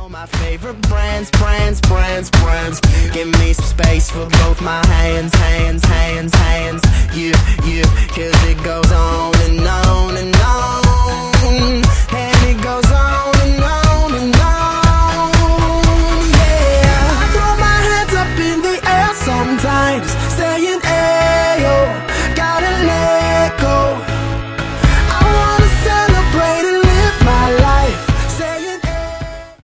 my favorite brands, brands, brands, brands. Give me some space for both my hands, hands, hands, hands. You, cause it goes on